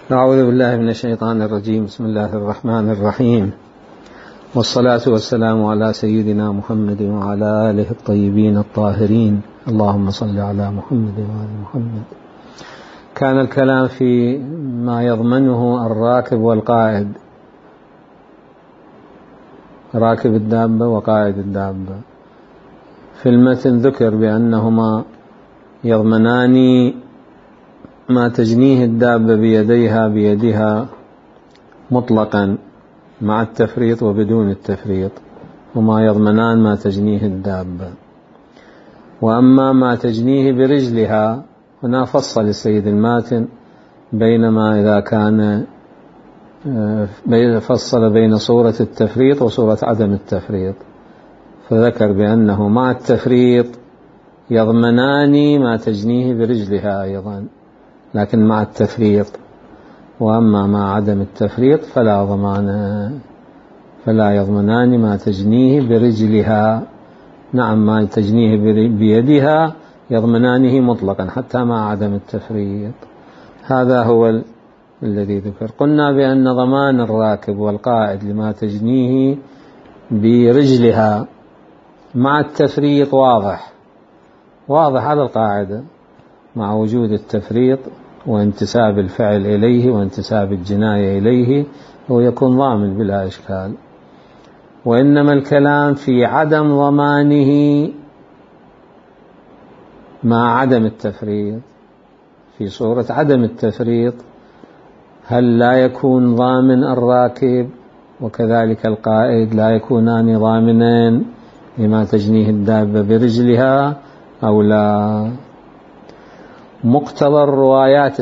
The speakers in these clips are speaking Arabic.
أعوذ بالله من الشيطان الرجيم. بسم الله الرحمن الرحيم، والصلاة والسلام على سيدنا محمد وعلى آله الطيبين الطاهرين. اللهم صل على محمد وعلى محمد. كان الكلام في ما يضمنه الراكب والقائد، راكب الدابة وقائد الدابة. في المتن ذكر بأنهما يضمنان ما تجنيه الدابة بيدها مطلقا مع التفريط وبدون التفريط، وما يضمنان ما تجنيه الدابة. وأما ما تجنيه برجلها هنا فصل السيد الماتن بينما إذا كان فصل بين صورة التفريط وصورة عدم التفريط، فذكر بأنه مع التفريط يضمنان ما تجنيه برجلها أيضا، لكن مع التفريط. وأما مع عدم التفريط فلا يضمنان ما تجنيه برجلها. نعم، ما تجنيه بيدها يضمنانه مطلقا حتى مع عدم التفريط. هذا هو الذي ذكر. قلنا بأن ضمان الراكب والقائد لما تجنيه برجلها مع التفريط واضح على القاعدة، مع وجود التفريط وانتساب الفعل إليه وانتساب الجناية إليه هو يكون ضامن بلا إشكال. وإنما الكلام في عدم ضمانه مع عدم التفريط. في صورة عدم التفريط هل لا يكون ضامن الراكب وكذلك القائد لا يكونان ضامنين لما تجنيه الدابة برجلها أو لا؟ مقتضى الروايات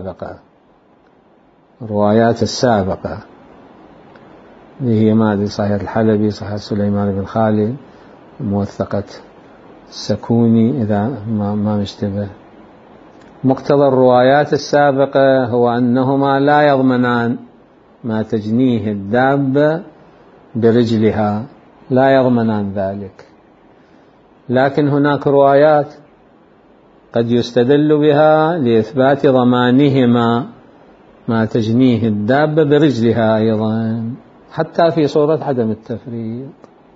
السابقة هي ما صحيح الحلبي، صحيح سليمان بن خالد، موثقة السكوني إذا ما مشتبه. مقتضى الروايات السابقة هو أنهما لا يضمنان ما تجنيه الدابة برجلها، لا يضمنان ذلك. لكن هناك روايات قد يستدل بها لإثبات ضمانهما ما تجنيه الدابة برجلها أيضا حتى في صورة عدم التفريط.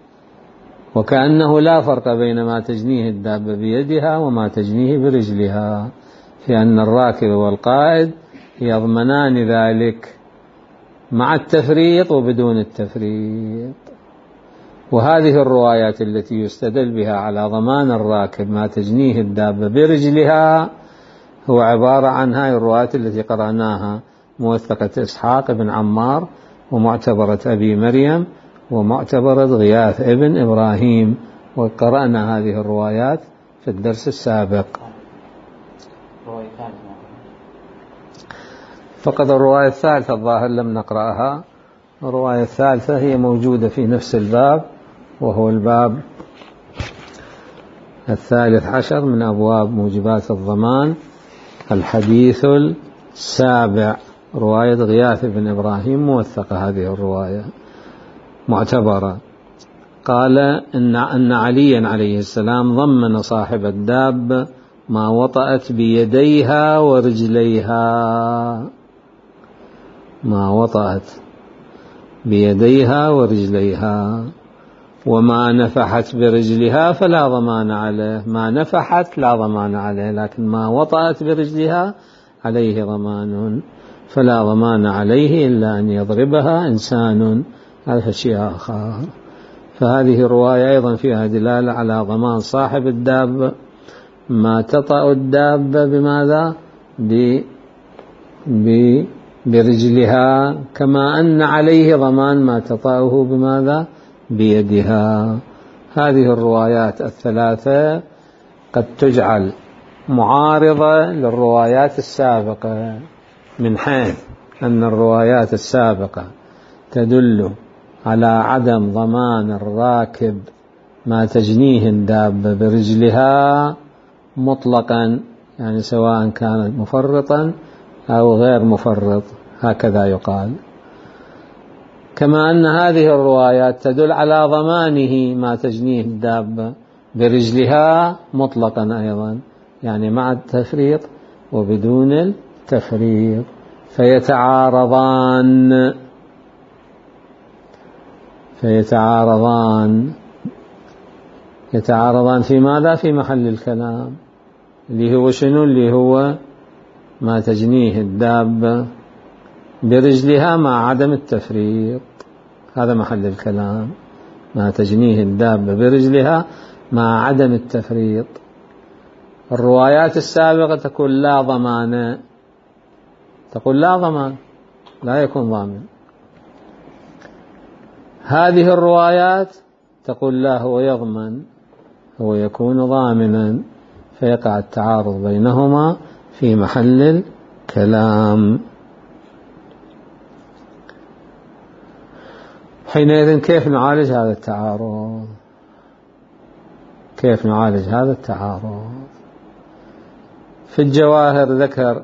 وكأنه لا فرق بين ما تجنيه الدابة بيدها وما تجنيه برجلها، في أن الراكب والقائد يضمنان ذلك مع التفريط وبدون التفريط. وهذه الروايات التي يستدل بها على ضمان الراكب ما تجنيه الدابة برجلها هو عبارة عن هاي الروايات التي قرأناها، موثقة إسحاق بن عمار ومعتبرة أبي مريم ومعتبرة غياث ابن إبراهيم، وقرأنا هذه الروايات في الدرس السابق. فقط الرواية الثالثة الظاهر لم نقرأها. الرواية الثالثة هي موجودة في نفس الباب، وهو الباب 13 من أبواب موجبات الضمان، الحديث 7، رواية غياث بن إبراهيم، موثقة هذه الرواية معتبرة. قال أن عليا عليه السلام ضمن صاحب الدابة ما وطأت بيديها ورجليها، وما نفحت برجلها فلا ضمان عليه. ما نفحت لا ضمان عليه، لكن ما وطأت برجلها عليه ضمان، فلا ضمان عليه إلا أن يضربها إنسان. هذا شيء آخر. فهذه الرواية أيضا فيها دلالة على ضمان صاحب الدابة ما تطأ الدابة بماذا؟ برجلها، كما أن عليه ضمان ما تطأه بماذا؟ بيدها. هذه الروايات الثلاثة قد تجعل معارضة للروايات السابقة، من حيث أن الروايات السابقة تدل على عدم ضمان الراكب ما تجنيه الدابة برجلها مطلقا، يعني سواء كانت مفرطا أو غير مفرط، هكذا يقال. كما أن هذه الروايات تدل على ضمانه ما تجنيه الدابة برجلها مطلقا أيضا، يعني مع التفريط وبدون التفريط. يتعارضان في ماذا؟ في محل الكلام، اللي هو شنو؟ اللي هو ما تجنيه الدابة برجلها مع عدم التفريط. هذا محل الكلام، ما تجنيه الدابة برجلها مع عدم التفريط. الروايات السابقة تقول لا ضمان، تقول لا ضمان، لا يكون ضامن. هذه الروايات تقول لا، هو يضمن، هو يكون ضامنا، فيقع التعارض بينهما في محل الكلام. حينئذ كيف نعالج هذا التعارض؟ كيف نعالج هذا التعارض؟ في الجواهر ذكر،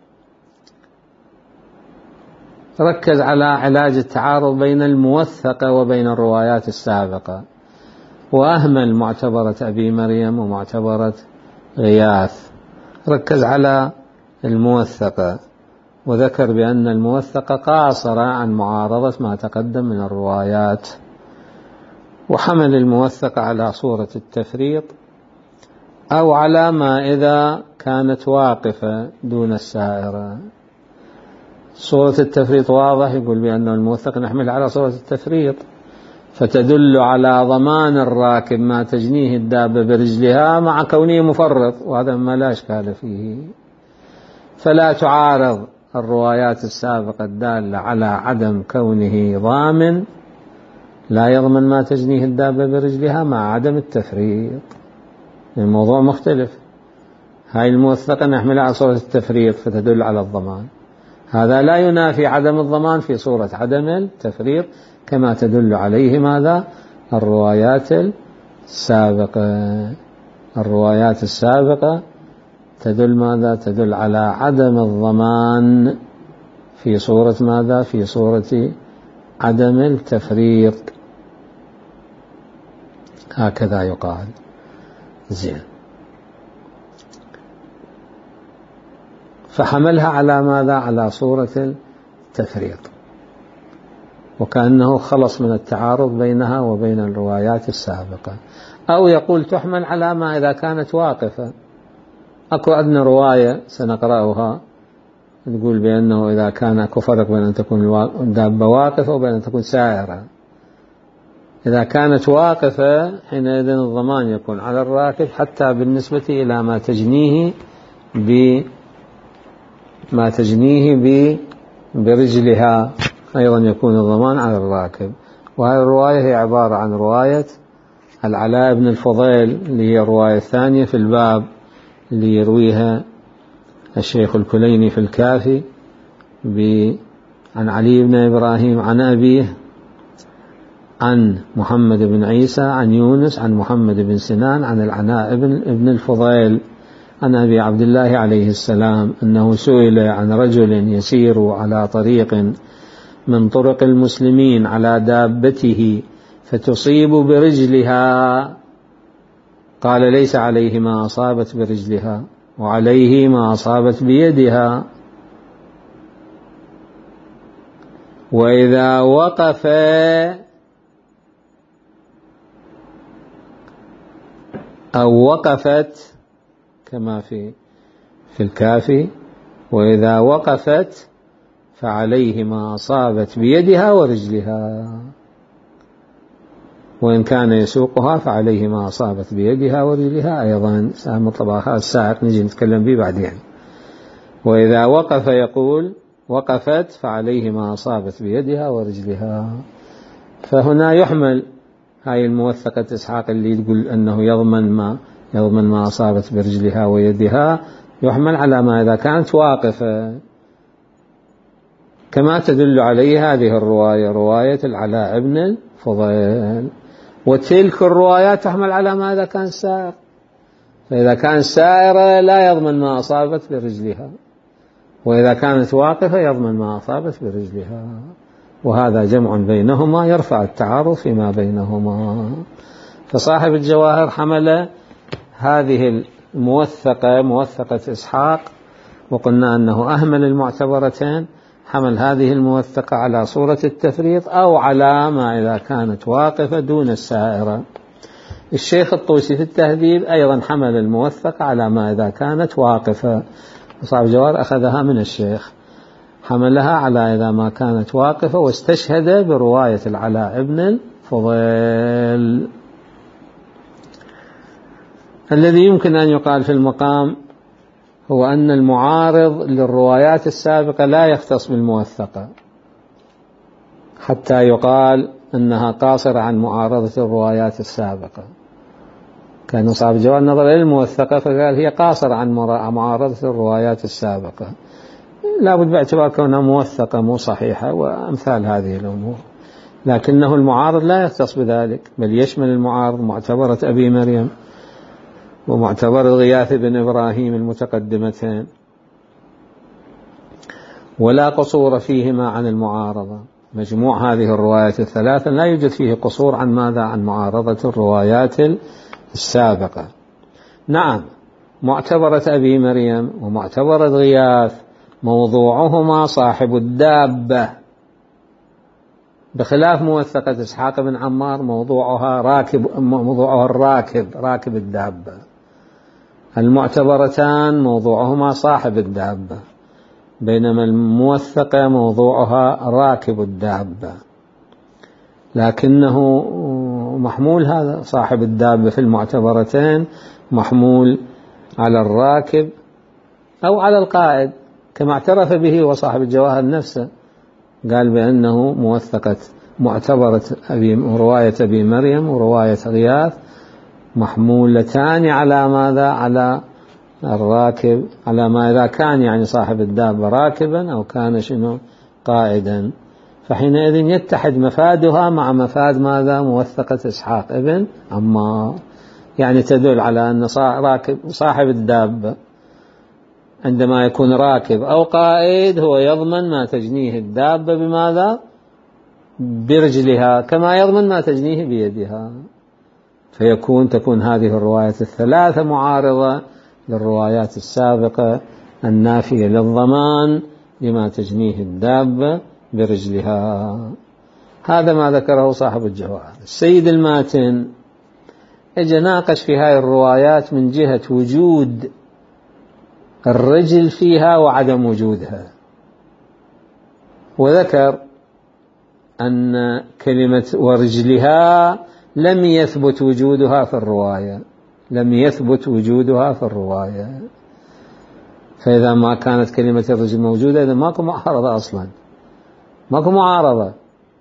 ركز على علاج التعارض بين الموثقة وبين الروايات السابقة، وأهمل معتبرة أبي مريم ومعتبرة غياث. ركز على الموثقة، وذكر بأن الموثقة قاصرة عن معارضة ما تقدم من الروايات، وحمل الموثقة على صورة التفريط أو على ما إذا كانت واقفة دون السائرة. صورة التفريط واضح، يقول بأن الموثق نحمل على صورة التفريط، فتدل على ضمان الراكب ما تجنيه الدابة برجلها مع كونه مفرط، وهذا ما لا إشكال فيه. فلا تعارض الروايات السابقة الدالة على عدم كونه ضامن، لا يضمن ما تجنيه الدابة برجلها مع عدم التفريط. الموضوع مختلف. هاي الموثقة نحملها على صورة التفريط فتدل على الضمان، هذا لا ينافي عدم الضمان في صورة عدم التفريط، كما تدل عليه ماذا؟ الروايات السابقة. الروايات السابقة تدل ماذا؟ تدل على عدم الضمان في صورة ماذا؟ في صورة عدم التفريط. هكذا يقال. زين. فحملها على ماذا؟ على صورة التفريط، وكأنه خلص من التعارض بينها وبين الروايات السابقة. أو يقول تحمل على ما إذا كانت واقفة. أكو عندنا رواية سنقرأها تقول بأنه إذا كان أكو فرق بين أن تكون الدابة واقفة وبين أن تكون سائرة. إذا كانت واقفة حينئذ الضمان يكون على الراكب حتى بالنسبة إلى ما تجنيه برجلها، أيضا يكون الضمان على الراكب. وهذه الرواية هي عبارة عن رواية العلاء بن الفضيل، اللي هي الرواية الثانية في الباب، اللي يرويها الشيخ الكليني في الكافي عن علي بن إبراهيم عن أبيه عن محمد بن عيسى عن يونس عن محمد بن سنان عن العلاء بن الفضيل عن أبي عبد الله عليه السلام أنه سئل عن رجل يسير على طريق من طرق المسلمين على دابته فتصيب برجلها، قال ليس عليه ما أصابت برجلها وعليه ما أصابت بيدها، وإذا وقف أو وقفت كما في الكافي، وإذا وقفت فعليه ما أصابت بيدها ورجلها، وإن كان يسوقها فعليه ما أصابت بيدها ورجلها أيضا. سهم الطباخ السائق نجي نتكلم به بعدين. وإذا وقف يقول وقفت فعليه ما أصابت بيدها ورجلها. فهنا يحمل هاي الموثقة إسحاق اللي يقول أنه يضمن ما أصابت برجلها ويدها، يحمل على ما إذا كانت واقفة، كما تدل عليه هذه الرواية، رواية العلاء بن الفضيل. وتلك الروايات تحمل على ما إذا كان سائر، فإذا كان سائرة لا يضمن ما أصابت برجلها، وإذا كانت واقفة يضمن ما أصابت برجلها. وهذا جمع بينهما يرفع التعارض فيما بينهما. فصاحب الجواهر حمل هذه الموثقة، موثقة إسحاق، وقلنا أنه أهمل المعتبرتين، حمل هذه الموثقة على صورة التفريط أو على ما إذا كانت واقفة دون السائرة. الشيخ الطوسي في التهذيب أيضا حمل الموثقة على ما إذا كانت واقفة، وصاحب الجواهر أخذها من الشيخ، حملها على إذا ما كانت واقفة، واستشهد برواية العلاء بن الفضيل. الذي يمكن أن يقال في المقام هو أن المعارض للروايات السابقة لا يختص بالموثقة حتى يقال أنها قاصرة عن معارضة الروايات السابقة. كان صاحب الجواهر نظر إلى الموثقة فقال هي قاصرة عن معارضة الروايات السابقة، لا بد باعتبار كونها موثقة مو صحيحة وأمثال هذه الأمور. لكنه المعارض لا يختص بذلك، بل يشمل المعارض معتبرة أبي مريم ومعتبر غياث بن إبراهيم المتقدمتين، ولا قصور فيهما عن المعارضة. مجموع هذه الروايات الثلاثة لا يوجد فيه قصور عن ماذا؟ عن معارضة الروايات السابقة. نعم، معتبرة أبي مريم ومعتبرة غياث موضوعهما صاحب الدابة، بخلاف موثقة إسحاق بن عمار موضوعها راكب الدابة. المعتبرتان موضوعهما صاحب الدابة، بينما الموثقة موضوعها راكب الدابة، لكنه محمول هذا صاحب الدابة في المعتبرتين محمول على الراكب أو على القائد، كما اعترف به وصاحب الجواهر نفسه، قال بأنه معتبرة رواية أبي مريم ورواية غياث محمولتان على ماذا؟ على الراكب، على ما إذا كان يعني صاحب الدابة راكبا أو كان قائدا، فحينئذ يتحد مفادها مع مفاد ماذا؟ موثقة إسحاق ابن عمار، يعني تدل على أن صاحب الدابة عندما يكون راكب أو قائد هو يضمن ما تجنيه الدابة بماذا؟ برجلها، كما يضمن ما تجنيه بيدها. تكون هذه الروايات الثلاثة معارضة للروايات السابقة النافية للضمان لما تجنيه الدابة برجلها. هذا ما ذكره صاحب الجواهر. السيد الماتن اجى ناقش في هذه الروايات من جهة وجود الرجل فيها وعدم وجودها، وذكر أن كلمة ورجلها لم يثبت وجودها في الرواية، فإذا ما كانت كلمة الرجل موجودة إذا ماكو معارضة أصلا، ماكو معارضة.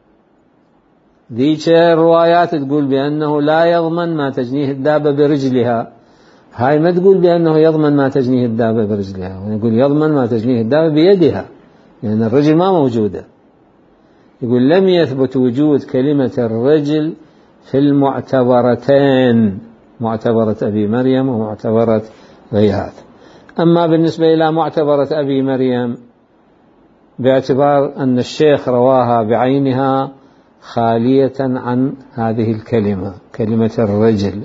ذيك الروايات تقول بأنه لا يضمن ما تجنيه الدابة برجلها، هاي ما تقول بأنه يضمن ما تجنيه الدابة برجلها، يقول يضمن ما تجنيه الدابة بيدها، لأن الرجل ما موجودة. يقول لم يثبت وجود كلمة الرجل في المعتبرتين، معتبرة أبي مريم ومعتبرة غياث. أما بالنسبة إلى معتبرة أبي مريم باعتبار أن الشيخ رواها بعينها خالية عن هذه الكلمة، كلمة الرجل،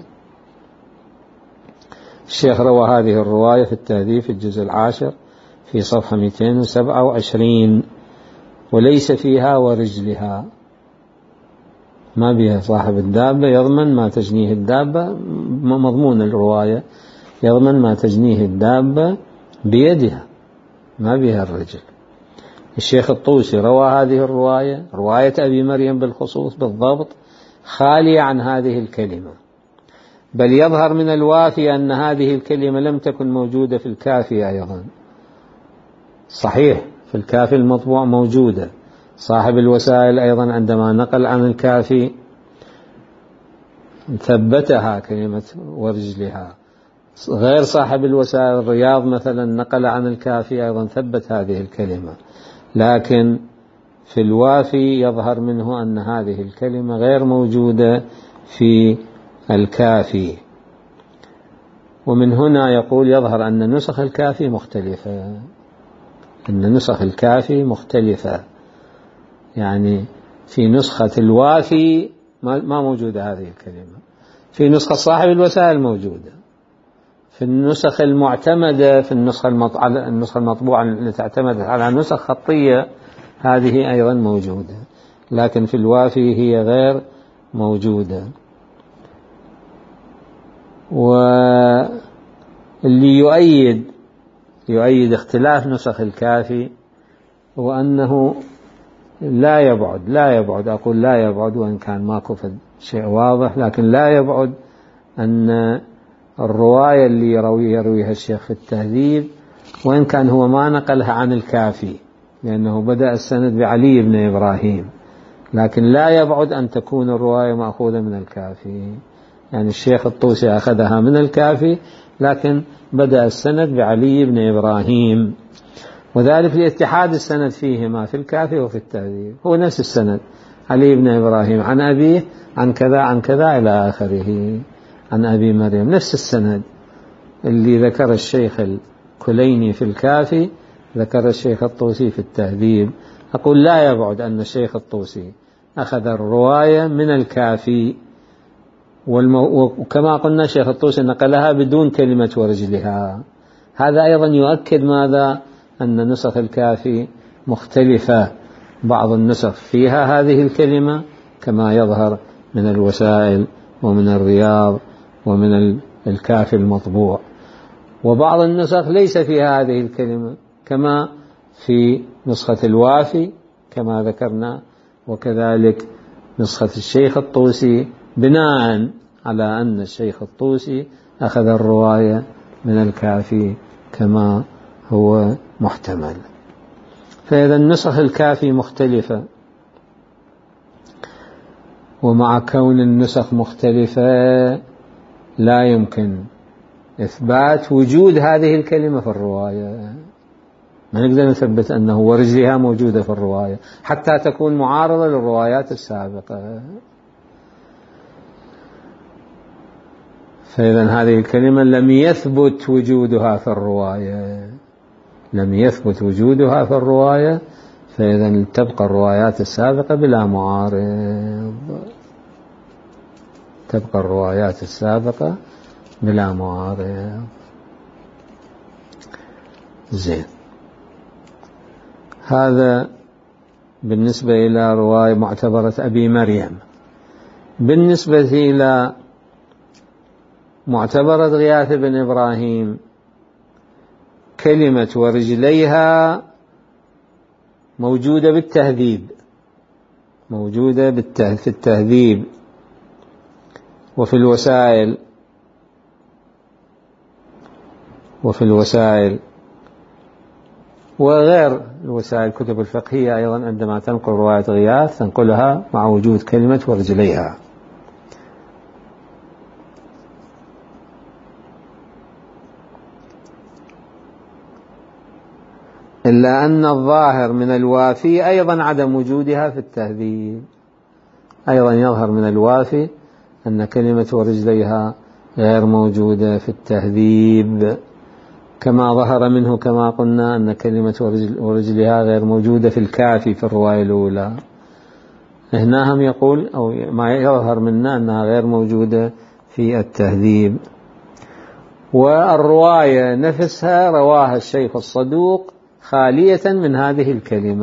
الشيخ روى هذه الرواية في التهذيب في الجزء 10 في صفحة 227، وليس فيها ورجلها، ما بها صاحب الدابة يضمن ما تجنيه الدابة، مضمون الرواية يضمن ما تجنيه الدابة بيدها، ما بها الرجل. الشيخ الطوسي روى هذه الرواية، رواية أبي مريم بالخصوص بالضبط، خالية عن هذه الكلمة، بل يظهر من الوافي أن هذه الكلمة لم تكن موجودة في الكافي أيضا. صحيح في الكافي المطبوع موجودة، صاحب الوسائل أيضا عندما نقل عن الكافي ثبتها كلمة ورجلها، غير صاحب الوسائل الرياض مثلا نقل عن الكافي أيضا ثبت هذه الكلمة، لكن في الوافي يظهر منه أن هذه الكلمة غير موجودة في الكافي. ومن هنا يقول يظهر أن نسخ الكافي مختلفة، أن نسخ الكافي مختلفة، يعني في نسخة الوافي ما موجودة هذه الكلمة، في نسخة صاحب الوسائل موجودة، في في النسخ المعتمدة، في النسخة المطبوعة التي اعتمدت على نسخ خطية هذه أيضا موجودة، لكن في الوافي هي غير موجودة. واللي يؤيد اختلاف نسخ الكافي هو أنه لا يبعد أقول لا يبعد، وإن كان ماكو شيء واضح، لكن لا يبعد أن الرواية اللي يرويها الشيخ في التهذيب، وإن كان هو ما نقلها عن الكافي لأنه بدأ السند بعلي بن إبراهيم، لكن لا يبعد أن تكون الرواية مأخوذة من الكافي. يعني الشيخ الطوسي أخذها من الكافي، لكن بدأ السند بعلي بن إبراهيم، وذلك لاتحاد السند فيهما في الكافي وفي التهذيب، هو نفس السند، علي بن إبراهيم عن أبيه عن كذا عن كذا إلى آخره، عن أبي مريم، نفس السند اللي ذكر الشيخ الكليني في الكافي ذكر الشيخ الطوسي في التهذيب. أقول لا يبعد أن الشيخ الطوسي أخذ الرواية من الكافي، وكما قلنا الشيخ الطوسي نقلها بدون كلمة ورجلها. هذا أيضا يؤكد ماذا؟ أن نسخ الكافي مختلفة، بعض النسخ فيها هذه الكلمة كما يظهر من الوسائل ومن الرياض ومن الكافي المطبوع، وبعض النسخ ليس فيها هذه الكلمة كما في نسخة الوافي كما ذكرنا، وكذلك نسخة الشيخ الطوسي بناء على أن الشيخ الطوسي أخذ الرواية من الكافي كما هو محتمل. فإذا نسخ الكافي مختلفة، ومع كون النسخ مختلفة لا يمكن إثبات وجود هذه الكلمة في الرواية، ما نقدر نثبت أنه ورجلها موجودة في الرواية حتى تكون معارضة للروايات السابقة. فإذا هذه الكلمة لم يثبت وجودها في الرواية، فإذا تبقى الروايات السابقة بلا معارض، زين. هذا بالنسبة إلى رواية معتبرة أبي مريم. بالنسبة إلى معتبرة غياث بن إبراهيم، كلمة ورجليها موجودة في التهذيب وفي الوسائل وغير الوسائل الكتب الفقهية أيضا، عندما تنقل رواية غياث تنقلها مع وجود كلمة ورجليها. إلا أن الظاهر من الوافي أيضا عدم وجودها في التهذيب، أيضا يظهر من الوافي أن كلمة ورجليها غير موجودة في التهذيب، كما ظهر منه كما قلنا أن كلمة ورجلها غير موجودة في الكافي في الرواية الأولى. هنا هم يقول أو ما يظهر منا أنها غير موجودة في التهذيب. والرواية نفسها رواها الشيخ الصدوق خالية من هذه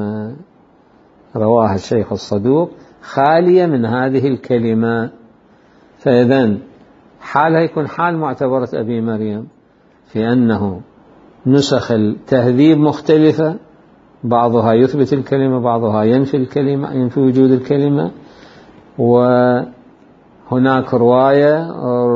الكلمة، فإذا حالها يكون حال معتبرة أبي مريم في أنه نسخ التهذيب مختلفة، بعضها يثبت الكلمة بعضها ينفي وجود الكلمة، وهناك رواية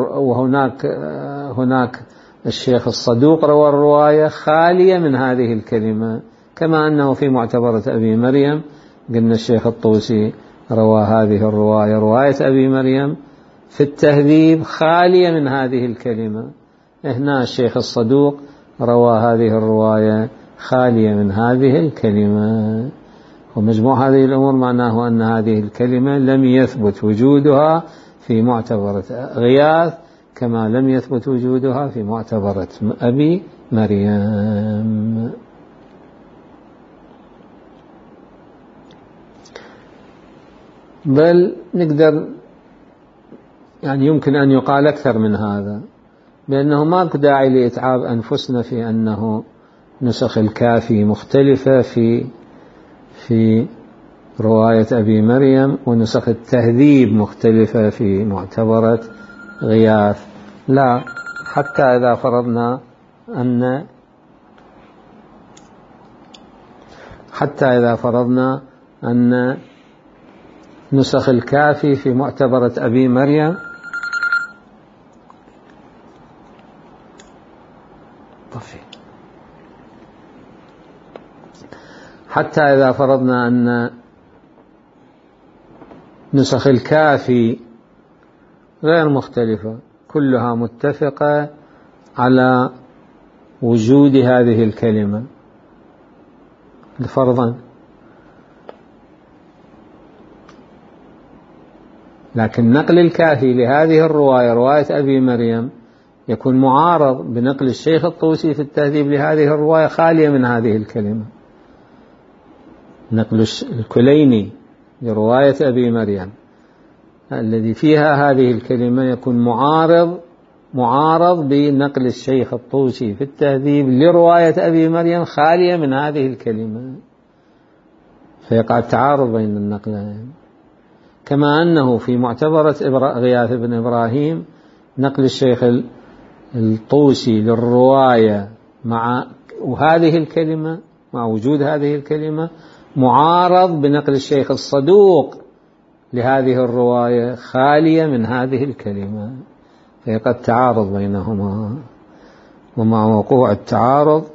وهناك الشيخ الصدوق روى الرواية خالية من هذه الكلمة، كما أنه في معتبرة أبي مريم قلنا الشيخ الطوسي روى هذه الرواية رواية أبي مريم في التهذيب خالية من هذه الكلمة، هنا الشيخ الصدوق روى هذه الرواية خالية من هذه الكلمة. ومجموع هذه الأمور معناه أن هذه الكلمة لم يثبت وجودها في معتبرة غياث كما لم يثبت وجودها في معتبرة أبي مريم. بل نقدر يعني يمكن أن يقال أكثر من هذا، بأنه ماكو داعي لإتعاب أنفسنا في أنه نسخ الكافي مختلفة في رواية أبي مريم، ونسخ التهذيب مختلفة في معتبرة غياث. لا، حتى إذا فرضنا أن نسخ الكافي في معتبرة أبي مريم حتى إذا فرضنا أن نسخ الكافي غير مختلفة، كلها متفقة على وجود هذه الكلمة فرضا، لكن نقل الكافي لهذه الرواية، رواية أبي مريم، يكون معارض بنقل الشيخ الطوسي في التهذيب لهذه الرواية خالية من هذه الكلمة. نقل الكليني لرواية أبي مريم الذي فيها هذه الكلمة يكون معارض بنقل الشيخ الطوسي في التهذيب لرواية أبي مريم خالية من هذه الكلمة، فيقع التعارض بين النقلين. كما أنه في معتبرة غياث بن إبراهيم نقل الشيخ الطوسي للرواية مع هذه الكلمة، مع وجود هذه الكلمة، معارض بنقل الشيخ الصدوق لهذه الرواية خالية من هذه الكلمة، فيقع التعارض بينهما. ومع وقوع التعارض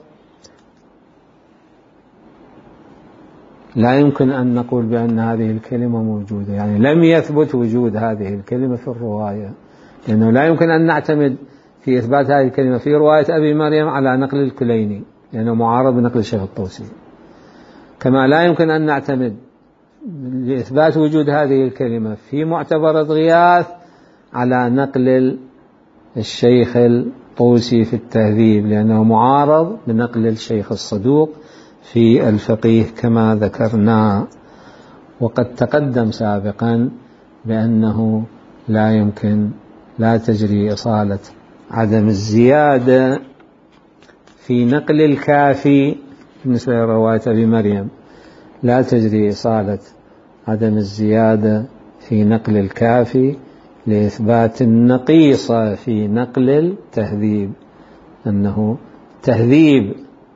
لا يمكن أن نقول بأن هذه الكلمة موجودة، يعني لم يثبت وجود هذه الكلمة في الرواية، لأنه لا يمكن أن نعتمد في إثبات هذه الكلمة في رواية أبي مريم على نقل الكليني لأنه معارض بنقل الشيخ الطوسي، كما لا يمكن أن نعتمد لإثبات وجود هذه الكلمة في معتبرة غياث على نقل الشيخ الطوسي في التهذيب لأنه معارض بنقل الشيخ الصدوق في الفقيه كما ذكرنا. وقد تقدم سابقا بأنه لا تجري إصالة عدم الزيادة في نقل الكافي بالنسبة لرواية أبي مريم، لا تجري إصالة عدم الزيادة في نقل الكافي لإثبات النقيصة في نقل التهذيب، أنه تهذيب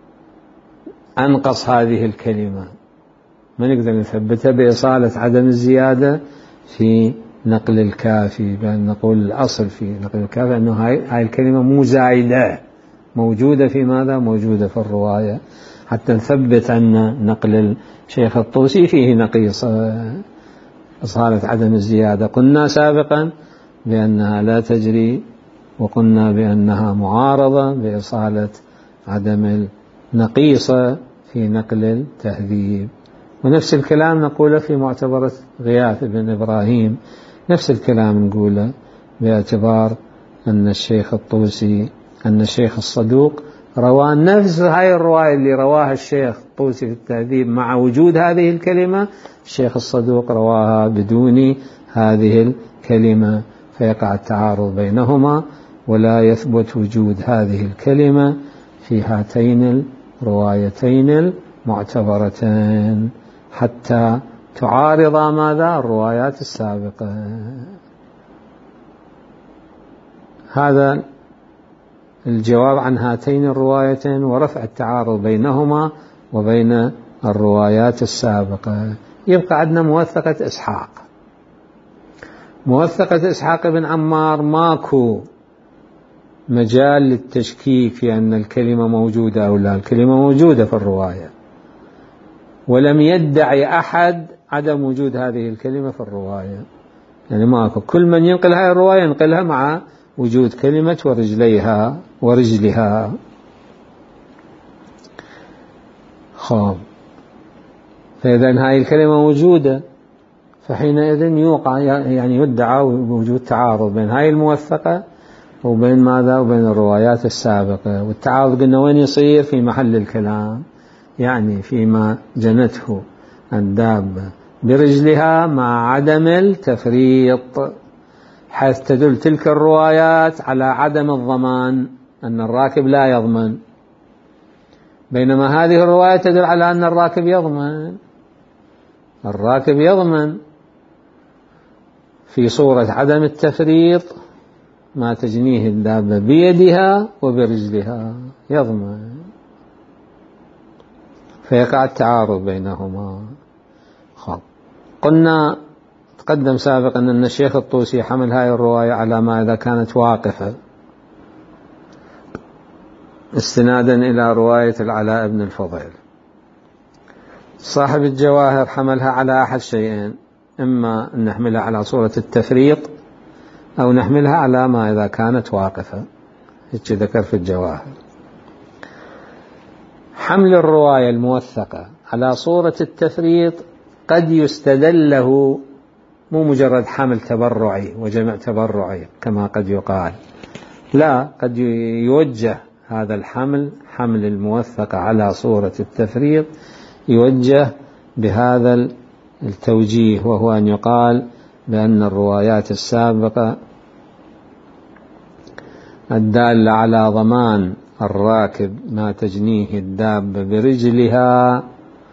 أنقص هذه الكلمة، ما نقدر نثبتها بإصالة عدم الزيادة في نقل الكافي، بأن نقول الأصل في نقل الكافي أنه هاي الكلمة مو زايدة، موجودة في ماذا؟ موجودة في الرواية، حتى نثبت أن نقل الشيخ الطوسي فيه نقيصة إصالة عدم الزيادة. قلنا سابقا بأنها لا تجري، وقلنا بأنها معارضة بإصالة عدم النقيصة في نقل التهذيب. ونفس الكلام نقوله في معتبرة غياث بن إبراهيم، نفس الكلام نقوله باعتبار أن الشيخ الطوسي، أن الشيخ الصدوق روى نفس هاي الرواية اللي رواها الشيخ الطوسي في التهذيب مع وجود هذه الكلمة، الشيخ الصدوق رواها بدون هذه الكلمة، فيقع التعارض بينهما ولا يثبت وجود هذه الكلمة في هاتين الروايتين المعتبرتين حتى تعارض ماذا؟ الروايات السابقة. هذا الجواب عن هاتين الروايتين ورفع التعارض بينهما وبين الروايات السابقة. يبقى عندنا موثقة إسحاق. موثقة إسحاق بن عمار ماكو مجال للتشكيك في أن الكلمة موجودة أو لا، الكلمة موجودة في الرواية، ولم يدعي أحد عدم وجود هذه الكلمة في الرواية، يعني ماكو، كل من ينقل هذه الرواية ينقلها مع وجود كلمة ورجلها. فإذا هذه الكلمة موجودة، فحينئذ يوقع يعني يدعى وجود تعارض بين هاي الموثقة وبين ماذا؟ وبين الروايات السابقة. والتعارض قلنا وين يصير؟ في محل الكلام، يعني فيما جنته الدابة برجلها مع عدم التفريط. حيث تدل تلك الروايات على عدم الضمان، أن الراكب لا يضمن، بينما هذه الرواية تدل على أن الراكب يضمن. الراكب يضمن في صورة عدم التفريط ما تجنيه الدابة بيدها وبرجلها، يضمن، فيقع التعارض بينهما. قلنا تقدم سابقا أن الشيخ الطوسي حمل هذه الرواية على ما إذا كانت واقفة، استنادا إلى رواية العلاء بن الفضيل. صاحب الجواهر حملها على أحد شيئين، إما أن نحملها على صورة التفريط أو نحملها على ما إذا كانت واقفة، هيك ذكر في الجواهر. حمل الرواية الموثقة على صورة التفريط قد يستدل له، مو مجرد حمل تبرعي وجمع تبرعي كما قد يقال، لا، قد يوجه هذا الحمل، حمل الموثق على صورة التفريط، يوجه بهذا التوجيه، وهو أن يقال بأن الروايات السابقة الدالة على ضمان الراكب ما تجنيه الدابة برجلها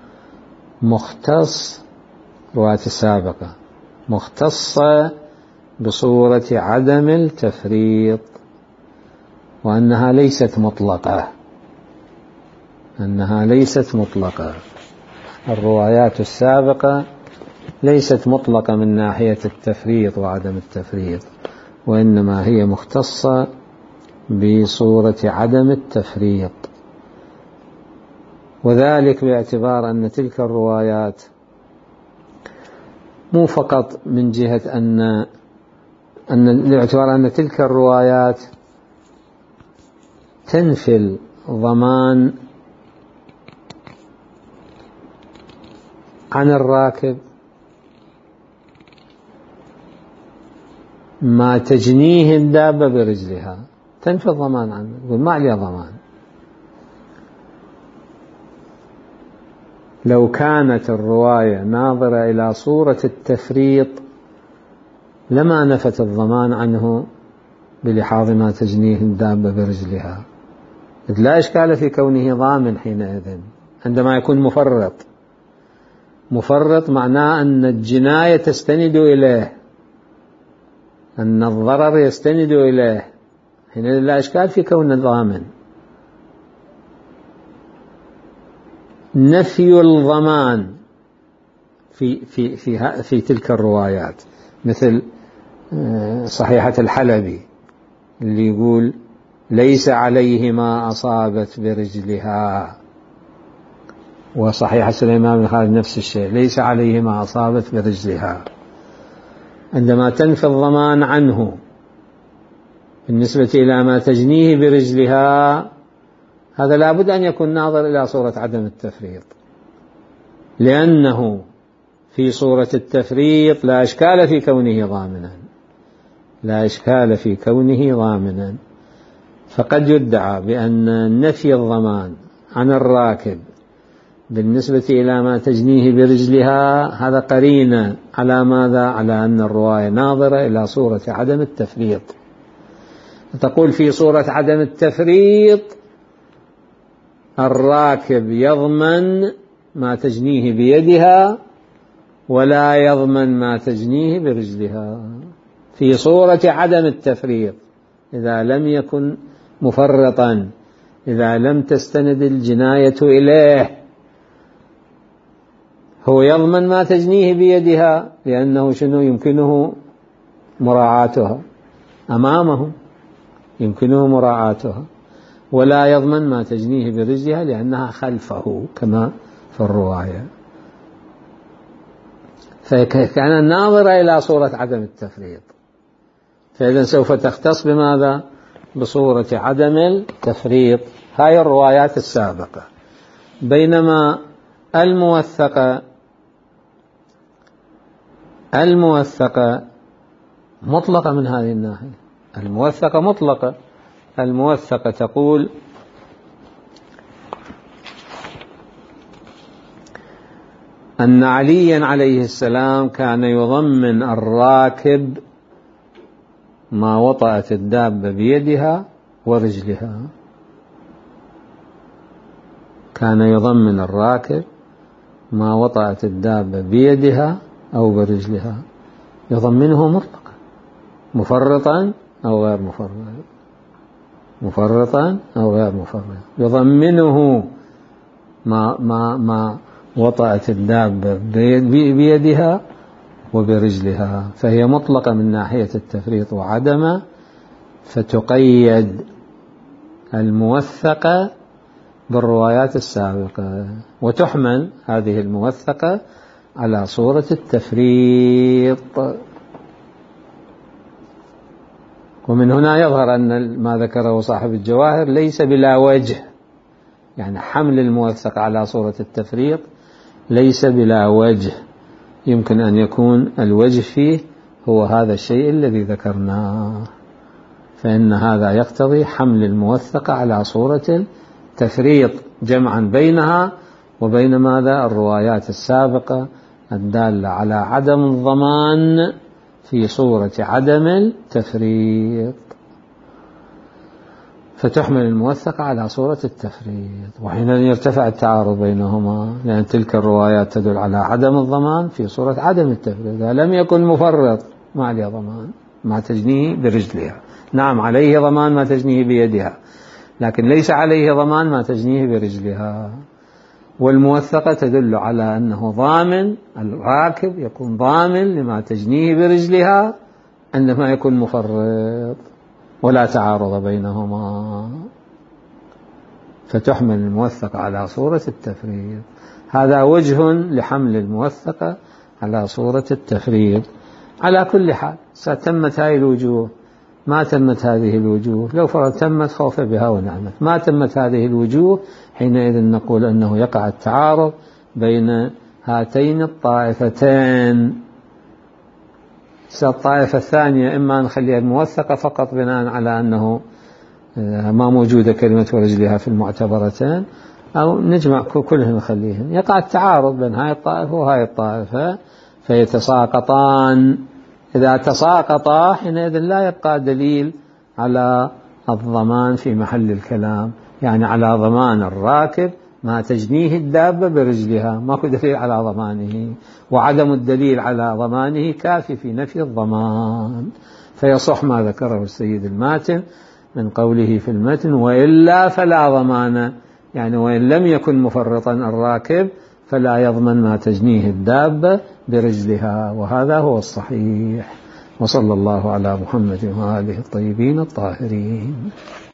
مختص، الروايات السابقة مختصة بصورة عدم التفريط، وأنها ليست مطلقة، أنها ليست مطلقة. الروايات السابقة ليست مطلقة من ناحية التفريط وعدم التفريط، وإنما هي مختصة بصورة عدم التفريط، وذلك باعتبار أن تلك الروايات مو فقط من جهة باعتبار أن تلك الروايات تنفي الضمان عن الراكب ما تجنيه الدابة برجلها، تنفي الضمان عنه، يقول ما عليه ضمان. لو كانت الرواية ناظرة إلى صورة التفريط لما نفت الضمان عنه بلحاظ ما تجنيه الدابة برجلها، إذ لا إشكال في كونه ضامن حينئذ. عندما يكون مفرط معناه أن الجناية تستند إليه، أن الضرر يستند إليه، حينئذ لا إشكال في كونه ضامن. نفي الضمان في تلك الروايات مثل صحيحة الحلبي اللي يقول ليس عليه ما أصابت برجلها، وصحيحة سليمان بن خالد نفس الشيء، ليس عليه ما أصابت برجلها. عندما تنفي الضمان عنه بالنسبة إلى ما تجنيه برجلها، هذا لابد أن يكون ناظر إلى صورة عدم التفريط، لأنه في صورة التفريط لا إشكال في كونه ضامنا، لا إشكال في كونه ضامنا. فقد يدعى بأن نفي الضمان عن الراكب بالنسبة إلى ما تجنيه برجلها هذا قرينة على ماذا؟ على أن الرواية ناظرة إلى صورة عدم التفريط. تقول في صورة عدم التفريط الراكب يضمن ما تجنيه بيدها ولا يضمن ما تجنيه برجلها، في صورة عدم التفريط إذا لم يكن مفرطا، إذا لم تستند الجناية إليه، هو يضمن ما تجنيه بيدها لأنه شنو يمكنه مراعاتها أمامه، يمكنه مراعاتها، ولا يضمن ما تجنيه برجلها لأنها خلفه كما في الرواية. فكان ناظرة إلى صورة عدم التفريط، فإذا سوف تختص بماذا؟ بصورة عدم التفريط. هاي الروايات السابقة. بينما الموثقة مطلقة من هذه الناحية، الموثقة مطلقة. الموثقة تقول أن عليا عليه السلام كان يضمن الراكب ما وطأت الدابة بيدها ورجلها. كان يضمن الراكب ما وطأت الدابة بيدها أو برجلها، يضمنه مطلقا، مفرطا أو غير مفرط، مفرطا أو غير مفرط، يضمنه ما وطأت الدابة بيدها وبرجلها، فهي مطلقة من ناحية التفريط وعدمه، فتقيد الموثقة بالروايات السابقة، وتحمل هذه الموثقة على صورة التفريط. ومن هنا يظهر أن ما ذكره صاحب الجواهر ليس بلا وجه، يعني حمل الموثق على صورة التفريط ليس بلا وجه، يمكن أن يكون الوجه فيه هو هذا الشيء الذي ذكرناه، فإن هذا يقتضي حمل الموثق على صورة التفريط جمعا بينها وبين ماذا؟ الروايات السابقة الدالة على عدم الضمان في صورة عدم التفريط، فتحمل الموثق على صورة التفريط، وحينئذ يرتفع التعارض بينهما، لأن تلك الروايات تدل على عدم الضمان في صورة عدم التفريط. إذا لم يكن مفرط ما عليه ضمان ما تجنيه برجلها، نعم عليه ضمان ما تجنيه بيدها، لكن ليس عليه ضمان ما تجنيه برجلها. والموثقة تدل على أنه ضامن، الراكب يكون ضامن لما تجنيه برجلها عندما يكون مفرط، ولا تعارض بينهما، فتحمل الموثق على صورة التفريط. هذا وجه لحمل الموثق على صورة التفريط. على كل حال ستمت هذه الوجوه، ما تمت هذه الوجوه، لو فرض تمت خوف بها ونعمت، ما تمت هذه الوجوه، حينئذ نقول أنه يقع التعارض بين هاتين الطائفتين. الطائفة الثانية إما نخليها الموثقة فقط بناء على أنه ما موجودة كلمة ورجلها في المعتبرتين، أو نجمع كلهم نخليهم، يقع التعارض بين هاي الطائفة وهاي الطائفة فيتساقطان. إذا تساقطا حينئذ لا يبقى دليل على الضمان في محل الكلام، يعني على ضمان الراكب ما تجنيه الدابة برجلها، ما هو دليل على ضمانه، وعدم الدليل على ضمانه كافي في نفي الضمان. فيصح ما ذكره السيد الماتن من قوله في المتن وإلا فلا ضمان، يعني وإن لم يكن مفرطا الراكب فلا يضمن ما تجنيه الدابة برجلها، وهذا هو الصحيح. وصلى الله على محمد وآله الطيبين الطاهرين.